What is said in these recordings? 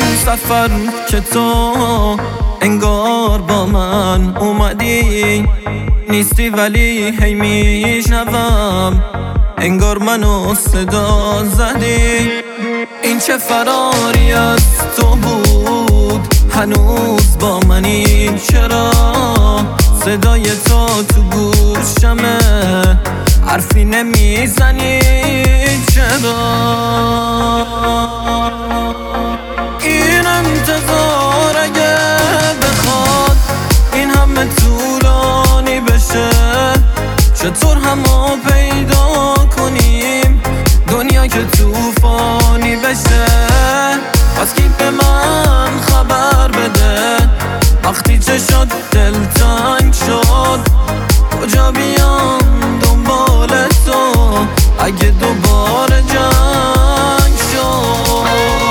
سفر که تو انگار با من اومدی، نیستی ولی هی میشنوم انگار منو صدا زدی. این چه فراری از تو بود، هنوز با منی، چرا صدای تو گوشمه حرفی نمیزنی؟ چرا این انتظار اگه بخواد این همه طولانی بشه، چطور همو پیدا کنیم دنیا که طوفانی بشه؟ پس کی به من خبر بده وقتی چه شد دل تنگ شد، کجا بیام دنبال تو اگه دوباره جنگ شد؟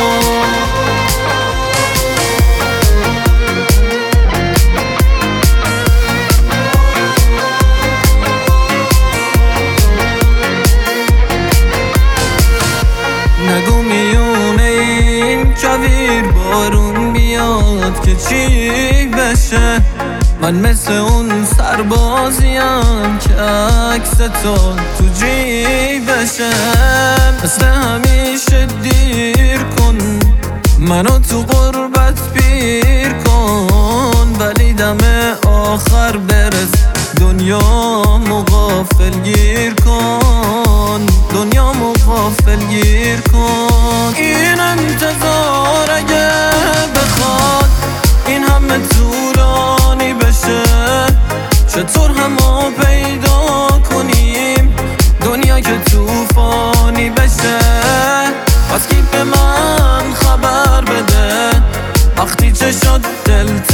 نگو میونه این کویر بارون بیاد که چی بشه، من مثل اون سربازیم که عکس تو جیبشه. مثل همیشه دیر کن منو تو غربت پیر کن، ولی دم آخر برس دنیا غافل گیر کن، دنیا غافل گیر کن. این انتظار اگه بخواد این همه طولانی بشه، چطور همو پیدا کنیم دنیا که طوفانی بشه؟ پس کی به من خبر بده وقتی چه شد دل